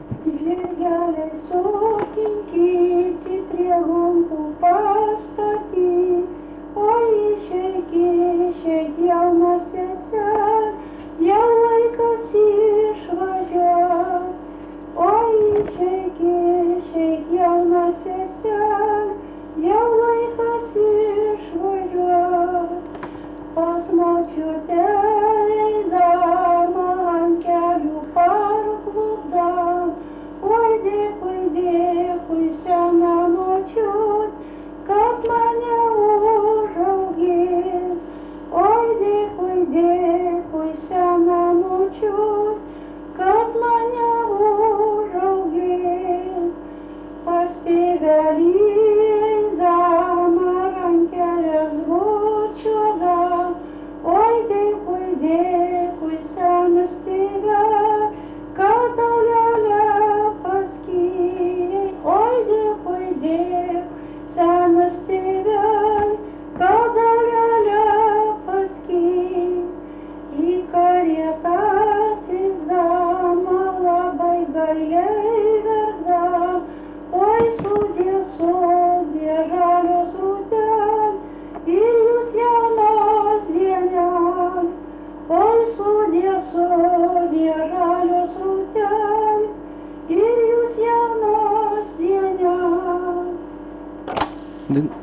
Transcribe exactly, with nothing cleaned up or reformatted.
Žirgeliai sukinkyti, prie lumpų pastatyti, o išeik, išeik jaunas sesel, jau laikas išvažiuot. O išeik, išeik jaunas sesel, jau laikas išvažiuot. Pas močiutę eidama ant kelių parklupdam, oi dėkui, dėkui sena močiut, kad mane užaugint. Oi dėkui, dėkui sena močiut, kad mane užaugint. Pas tėvelį eidama rankeles bučiuodam, oi dėkui, dėkui senas tėvel, kad tau lelę paskyrei. Oi dėkui, dėkui senas tėvel, kad tau lelę paskyrei. Į karietą sėsdama labai gailiai verkdam, oi sudie, sudie žalios rūtelės ir jūs jaunos dienelės. Oi sudie, sudie žalios rūtelės ir jūs jaunos dienelės.